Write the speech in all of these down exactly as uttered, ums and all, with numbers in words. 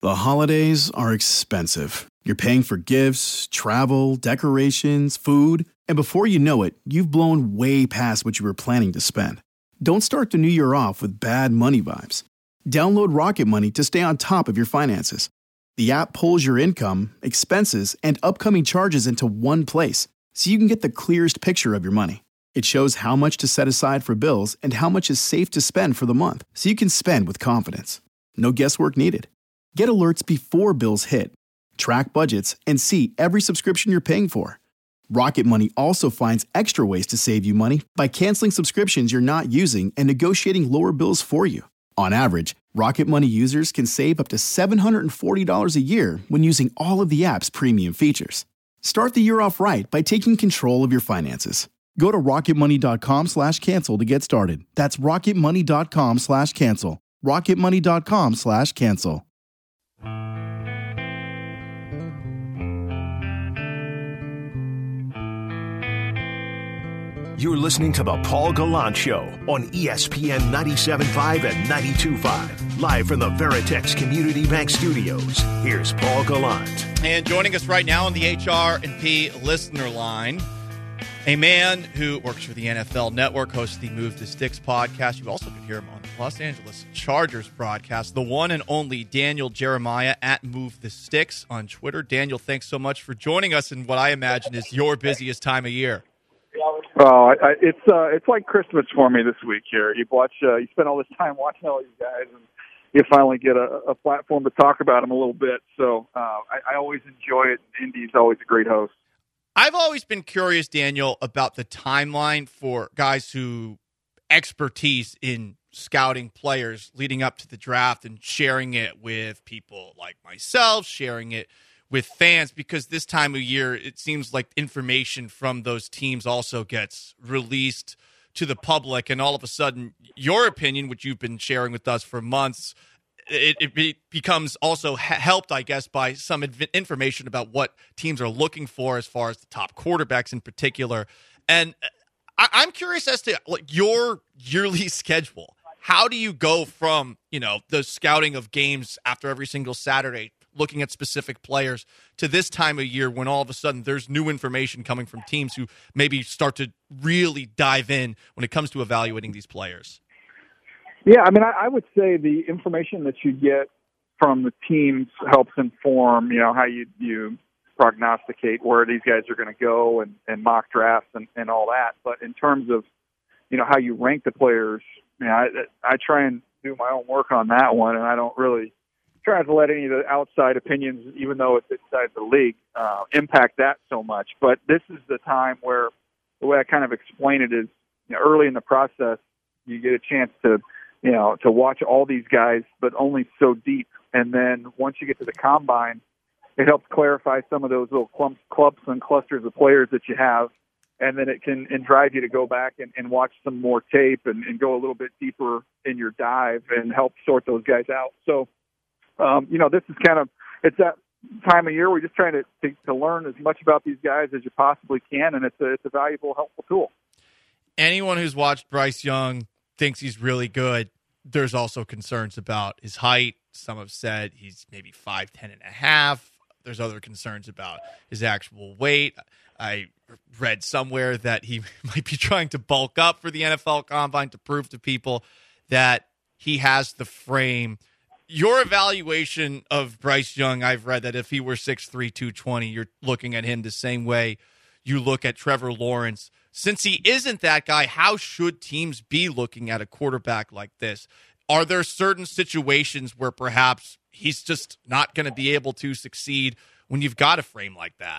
The holidays are expensive. You're paying for gifts, travel, decorations, food, and before you know it, you've blown way past what you were planning to spend. Don't start the new year off with bad money vibes. Download Rocket Money to stay on top of your finances. The app pulls your income, expenses, and upcoming charges into one place, so you can get the clearest picture of your money. It shows how much to set aside for bills and how much is safe to spend for the month, so you can spend with confidence. No guesswork needed. Get alerts before bills hit. Track budgets and see every subscription you're paying for. Rocket Money also finds extra ways to save you money by canceling subscriptions you're not using and negotiating lower bills for you. On average, Rocket Money users can save up to seven hundred forty dollars a year when using all of the app's premium features. Start the year off right by taking control of your finances. Go to rocketmoney.com slash cancel to get started. That's rocketmoney.com slash cancel. rocketmoney.com slash cancel. You're listening to The Paul Gallant Show on E S P N ninety-seven point five and ninety-two point five. Live from the Veritex Community Bank Studios, here's Paul Gallant. And joining us right now on the H R and P listener line, a man who works for the N F L Network, hosts the Move the Sticks podcast. You also could hear him on the Los Angeles Chargers broadcast, the one and only Daniel Jeremiah at Move the Sticks on Twitter. Daniel, thanks so much for joining us in what I imagine is your busiest time of year. Oh, I, I, it's uh, it's like Christmas for me this week here. You watch, uh, you spend all this time watching all these guys, and you finally get a, a platform to talk about them a little bit. So uh, I, I always enjoy it. Indy's always a great host. I've always been curious, Daniel, about the timeline for guys who expertise in scouting players leading up to the draft and sharing it with people like myself, sharing it with fans, because this time of year, it seems like information from those teams also gets released to the public, and all of a sudden, your opinion, which you've been sharing with us for months, it, it be, becomes also ha- helped, I guess, by some inv- information about what teams are looking for as far as the top quarterbacks in particular. And I- I'm curious as to like your yearly schedule. How do you go from, you know, the scouting of games after every single Saturday, looking at specific players, to this time of year when all of a sudden there's new information coming from teams who maybe start to really dive in when it comes to evaluating these players? Yeah, I mean, I, I would say the information that you get from the teams helps inform, you know, how you, you prognosticate where these guys are going to go and, and mock drafts and, and all that. But in terms of, you know, how you rank the players, you know, I, I try and do my own work on that one, and I don't really try to let any of the outside opinions, even though it's inside the league, uh, impact that so much. But this is the time where the way I kind of explain it is, you know, early in the process, you get a chance to, you know, to watch all these guys, but only so deep. And then once you get to the combine, it helps clarify some of those little clumps, clumps and clusters of players that you have. And then it can and drive you to go back and, and watch some more tape and, and go a little bit deeper in your dive and help sort those guys out. So, Um, you know, this is kind of, it's that time of year we're just trying to, to, to learn as much about these guys as you possibly can, and it's a, it's a valuable, helpful tool. Anyone who's watched Bryce Young thinks he's really good. There's also concerns about his height. Some have said he's maybe five ten and a half. There's other concerns about his actual weight. I read somewhere that he might be trying to bulk up for the N F L Combine to prove to people that he has the frame. Your evaluation of Bryce Young, I've read that if he were six three, two twenty, you're looking at him the same way you look at Trevor Lawrence. Since he isn't that guy, how should teams be looking at a quarterback like this? Are there certain situations where perhaps he's just not going to be able to succeed when you've got a frame like that?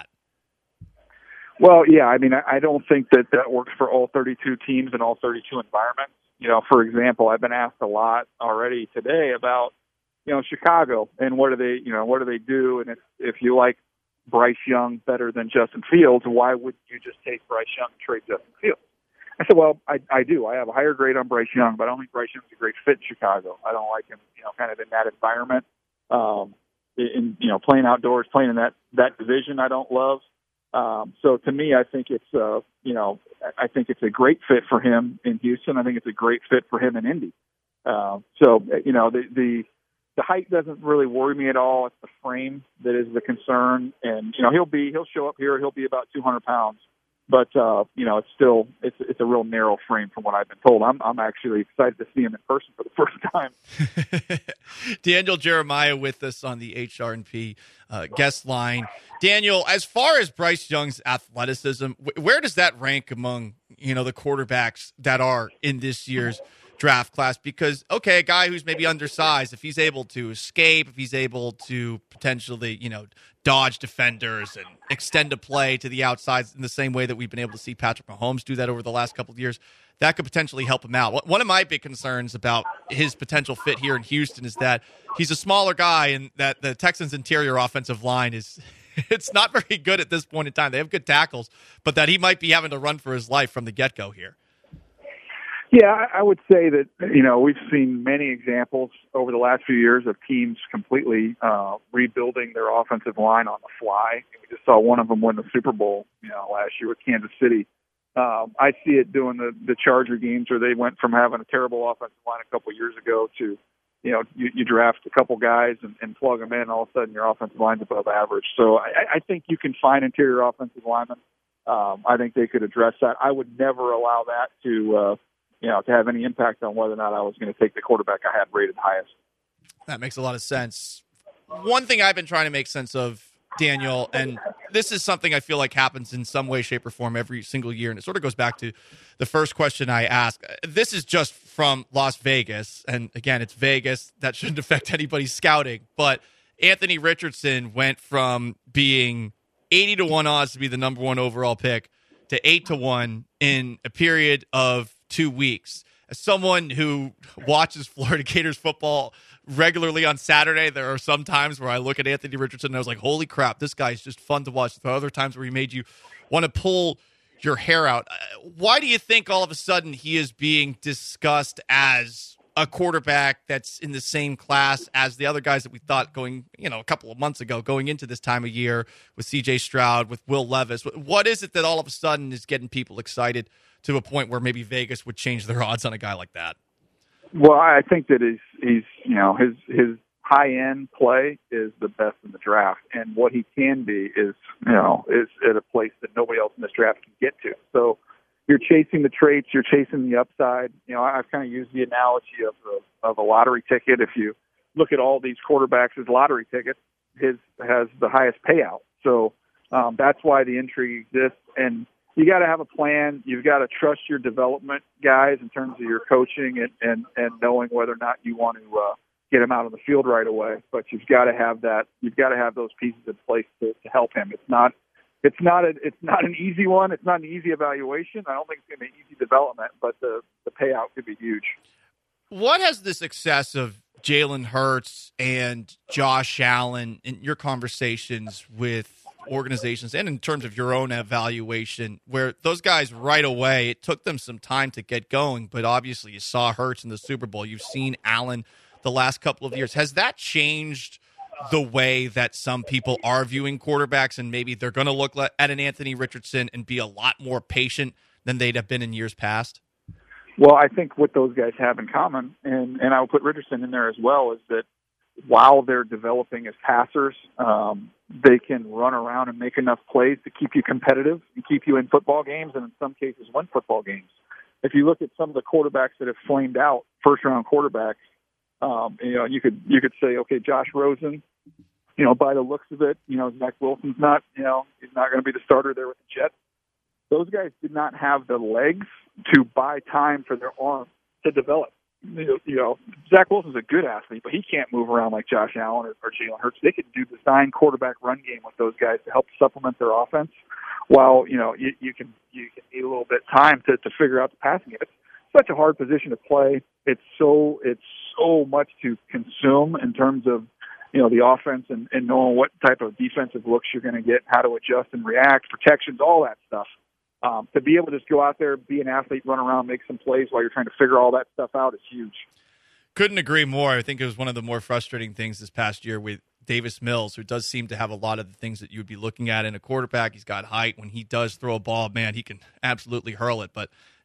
Well, yeah, I mean, I don't think that that works for all thirty-two teams and all thirty-two environments. You know, for example, I've been asked a lot already today about, you know, Chicago and what do they, you know, what do they do? And if, if you like Bryce Young better than Justin Fields, why would you just take Bryce Young and trade Justin Fields? I said, well, I, I do. I have a higher grade on Bryce Young, but I don't think Bryce Young's a great fit in Chicago. I don't like him, you know, kind of in that environment. Um, in, you know, playing outdoors, playing in that, that division I don't love. Um, so to me, I think it's, uh, you know, I think it's a great fit for him in Houston. I think it's a great fit for him in Indy. Uh, so, you know, the, the, the height doesn't really worry me at all. It's the frame that is the concern. And, you know, he'll be, he'll show up here. He'll be about two hundred pounds. But, uh, you know, it's still, it's it's a real narrow frame from what I've been told. I'm I'm actually excited to see him in person for the first time. Daniel Jeremiah with us on the H R and P uh, guest line. Daniel, as far as Bryce Young's athleticism, where does that rank among, you know, the quarterbacks that are in this year's draft class? Because, okay, a guy who's maybe undersized, if he's able to escape, if he's able to potentially, you know, dodge defenders and extend a play to the outside in the same way that we've been able to see Patrick Mahomes do that over the last couple of years, that could potentially help him out. One of my big concerns about his potential fit here in Houston is that he's a smaller guy and that the Texans' interior offensive line is it's not very good at this point in time. They have good tackles, but that he might be having to run for his life from the get-go here. Yeah, I would say that, you know, we've seen many examples over the last few years of teams completely uh, rebuilding their offensive line on the fly. We just saw one of them win the Super Bowl, you know, last year with Kansas City. Um, I see it doing the, the Charger games where they went from having a terrible offensive line a couple of years ago to, you know, you, you draft a couple guys and, and plug them in, all of a sudden your offensive line's above average. So I, I think you can find interior offensive linemen. Um, I think they could address that. I would never allow that to uh, – you know, to have any impact on whether or not I was going to take the quarterback I had rated highest. That makes a lot of sense. One thing I've been trying to make sense of, Daniel, and this is something I feel like happens in some way, shape, or form every single year, and it sort of goes back to the first question I asked. This is just from Las Vegas, and again, it's Vegas. That shouldn't affect anybody's scouting, but Anthony Richardson went from being eighty to one odds to be the number one overall pick to eight to one in a period of two weeks. As someone who watches Florida Gators football regularly on Saturday, there are some times where I look at Anthony Richardson and I was like, holy crap, this guy's just fun to watch. There are other times where he made you want to pull your hair out. Why do you think all of a sudden he is being discussed as a quarterback that's in the same class as the other guys that we thought going, you know, a couple of months ago, going into this time of year with C J Stroud, with Will Levis? What is it that all of a sudden is getting people excited to a point where maybe Vegas would change their odds on a guy like that? Well, I think that he's, he's you know, his his high-end play is the best in the draft, and what he can be is, you know, is at a place that nobody else in this draft can get to. So you're chasing the traits, you're chasing the upside. You know, I've kind of used the analogy of a, of a lottery ticket. If you look at all these quarterbacks as lottery tickets, his has the highest payout. So um, that's why the intrigue exists, and you got to have a plan. You've got to trust your development guys in terms of your coaching and, and, and knowing whether or not you want to uh, get him out on the field right away. But you've got to have that. You've got to have those pieces in place to, to help him. It's not. It's not. A, it's not an easy one. It's not an easy evaluation. I don't think it's going to be easy development, but the the payout could be huge. What has the success of Jalen Hurts and Josh Allen in your conversations with organizations and in terms of your own evaluation, where those guys right away, it took them some time to get going, but obviously you saw Hurts in the Super Bowl. You've seen Allen the last couple of years. Has that changed the way that some people are viewing quarterbacks, and maybe they're going to look at an Anthony Richardson and be a lot more patient than they'd have been in years past? Well, I think what those guys have in common, and, and I'll put Richardson in there as well, is that while they're developing as passers, um, they can run around and make enough plays to keep you competitive and keep you in football games, and in some cases win football games. If you look at some of the quarterbacks that have flamed out, first-round quarterbacks, um, you know, you could you could say, okay, Josh Rosen, you know, by the looks of it, you know, Zach Wilson's not, you know, he's not going to be the starter there with the Jets. Those guys did not have the legs to buy time for their arm to develop. You know, Zach Wilson's a good athlete, but he can't move around like Josh Allen or, or Jalen Hurts. They could do design quarterback run game with those guys to help supplement their offense. While you know you, you can you can need a little bit of time to, to figure out the passing game. It's such a hard position to play. It's so it's so much to consume in terms of you know the offense and, and knowing what type of defensive looks you're going to get, how to adjust and react, protections, all that stuff. Um, to be able to just go out there, be an athlete, run around, make some plays while you're trying to figure all that stuff out is huge. Couldn't agree more. I think it was one of the more frustrating things this past year with Davis Mills, who does seem to have a lot of the things that you would be looking at in a quarterback. He's got height. When he does throw a ball, man, he can absolutely hurl it. But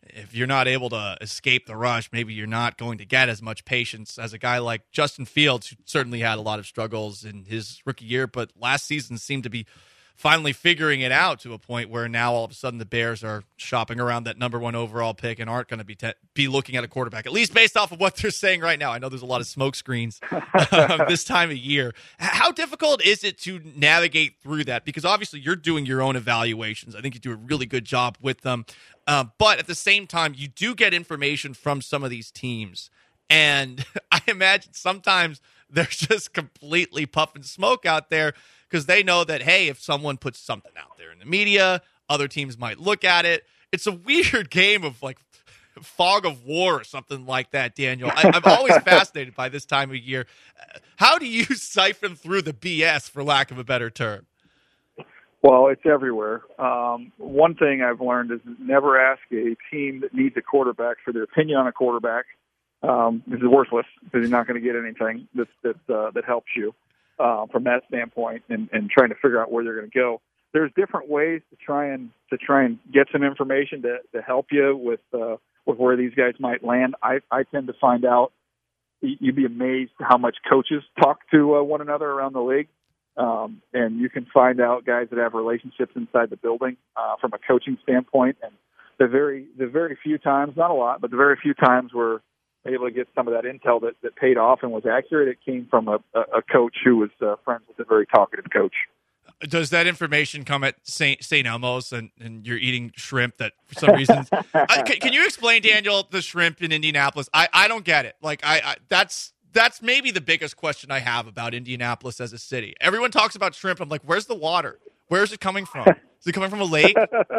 if you're not able to escape the rush, maybe you're not going to get as much patience as a guy like Justin Fields, who certainly had a lot of struggles in his rookie year, but last season seemed to be finally figuring it out to a point where now all of a sudden the Bears are shopping around that number one overall pick and aren't going to be te- be looking at a quarterback, at least based off of what they're saying right now. I know there's a lot of smoke screens uh, this time of year. How difficult is it to navigate through that? Because obviously you're doing your own evaluations. I think you do a really good job with them. Uh, but at the same time, you do get information from some of these teams. And I imagine sometimes they're just completely puffing smoke out there because they know that, hey, if someone puts something out there in the media, other teams might look at it. It's a weird game of like fog of war or something like that, Daniel. I, I'm always fascinated by this time of year. How do you siphon through the B S, for lack of a better term? Well, it's everywhere. Um, one thing I've learned is never ask a team that needs a quarterback for their opinion on a quarterback. Um, this is worthless because you're not going to get anything that that, uh, that helps you uh, from that standpoint, and, and trying to figure out where they're going to go. There's different ways to try and to try and get some information to, to help you with uh, with where these guys might land. I, I tend to find out. You'd be amazed how much coaches talk to uh, one another around the league. Um, and you can find out guys that have relationships inside the building uh, from a coaching standpoint. And the very the very few times, not a lot, but the very few times we're able to get some of that intel that, that paid off and was accurate, it came from a, a coach who was uh, friends with a very talkative coach. Does that information come at Saint Saint Elmo's and, and you're eating shrimp that for some reason? uh, can, can you explain, Daniel, the shrimp in Indianapolis? I, I don't get it. Like I, I that's. That's maybe the biggest question I have about Indianapolis as a city. Everyone talks about shrimp. I'm like, where's the water? Where's it coming from? Is it coming from a lake?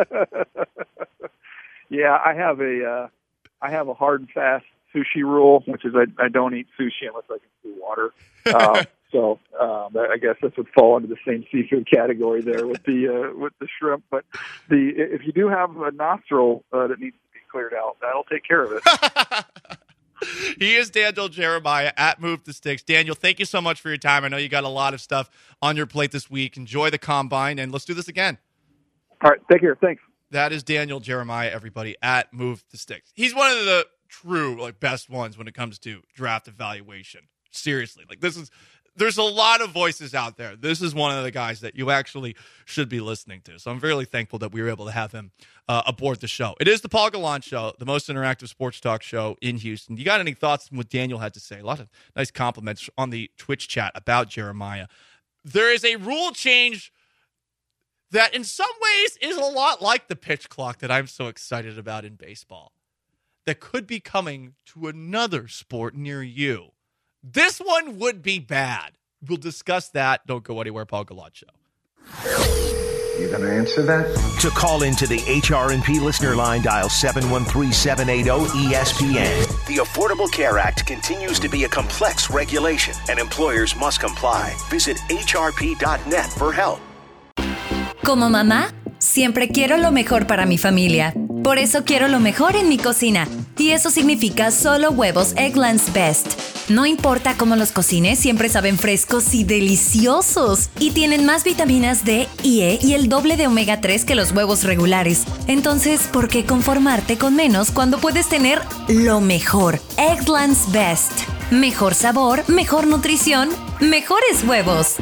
Yeah, I have a uh, I have a hard and fast sushi rule, which is I, I don't eat sushi unless I can see water. Uh, so um, I guess this would fall under the same seafood category there with the uh, with the shrimp. But the if you do have a nostril uh, that needs to be cleared out, that'll take care of it. He is Daniel Jeremiah at Move the Sticks. Daniel, thank you so much for your time. I know you got a lot of stuff on your plate this week. Enjoy the combine, and let's do this again. All right, take care. Thanks. That is Daniel Jeremiah, everybody, at Move the Sticks. He's one of the true, like, best ones when it comes to draft evaluation. Seriously, like this is. There's a lot of voices out there. This is one of the guys that you actually should be listening to. So I'm really thankful that we were able to have him uh, aboard the show. It is the Paul Gallant Show, the most interactive sports talk show in Houston. You got any thoughts on what Daniel had to say? A lot of nice compliments on the Twitch chat about Jeremiah. There is a rule change that in some ways is a lot like the pitch clock that I'm so excited about in baseball that could be coming to another sport near you. This one would be bad. We'll discuss that. Don't go anywhere. Paul Gallant Show. You going to answer that? To call into the H R and P listener line, dial seven one three, seven eight zero, E S P N. The Affordable Care Act continues to be a complex regulation, and employers must comply. Visit H R P dot net for help. Como mamá, siempre quiero lo mejor para mi familia. Por eso quiero lo mejor en mi cocina. Y eso significa solo huevos Eggland's Best. No importa cómo los cocines, siempre saben frescos y deliciosos. Y tienen más vitaminas D y E y el doble de omega tres que los huevos regulares. Entonces, ¿por qué conformarte con menos cuando puedes tener lo mejor? Eggland's Best. Mejor sabor, mejor nutrición, mejores huevos.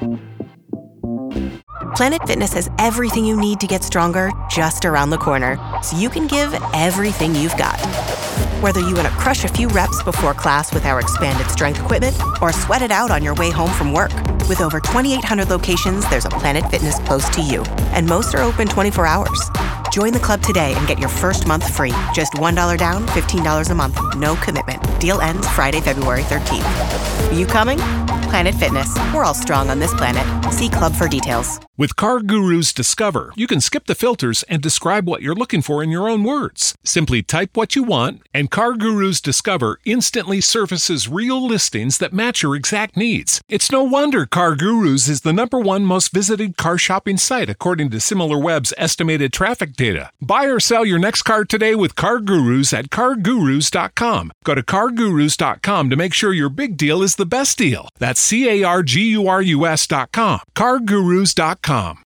Planet Fitness has everything you need to get stronger just around the corner, so you can give everything you've got. Whether you want to crush a few reps before class with our expanded strength equipment or sweat it out on your way home from work. With over twenty-eight hundred locations, there's a Planet Fitness close to you, and most are open twenty-four hours. Join the club today and get your first month free. Just one dollar down, fifteen dollars a month. No commitment. Deal ends Friday, February thirteenth. Are you coming? Planet Fitness. We're all strong on this planet. See club for details. With CarGurus Discover, you can skip the filters and describe what you're looking for in your own words. Simply type what you want, and CarGurus Discover instantly surfaces real listings that match your exact needs. It's no wonder CarGurus is the number one most visited car shopping site according to SimilarWeb's estimated traffic data. Buy or sell your next car today with CarGurus at car gurus dot com. Go to car gurus dot com to make sure your big deal is the best deal. That's C A R G U R U S dot com. car gurus dot com.